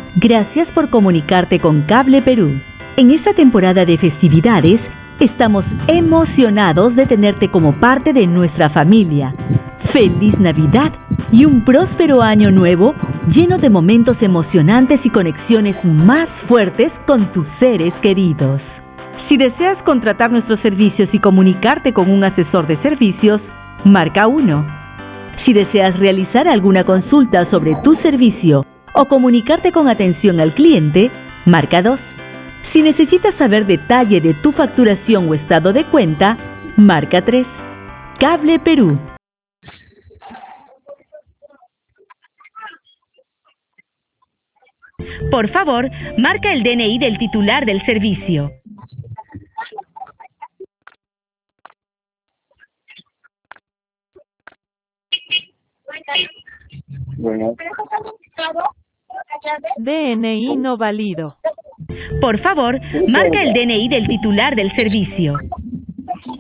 Gracias por comunicarte con Cable Perú. En esta temporada de festividades, estamos emocionados de tenerte como parte de nuestra familia. ¡Feliz Navidad y un próspero año nuevo lleno de momentos emocionantes y conexiones más fuertes con tus seres queridos! Si deseas contratar nuestros servicios y comunicarte con un asesor de servicios, marca 1. Si deseas realizar alguna consulta sobre tu servicio o comunicarte con atención al cliente, marca 2. Si necesitas saber detalle de tu facturación o estado de cuenta, marca 3. Cable Perú. Por favor, marca el DNI del titular del servicio. Bueno, DNI no válido. Por favor, marca el DNI del titular del servicio.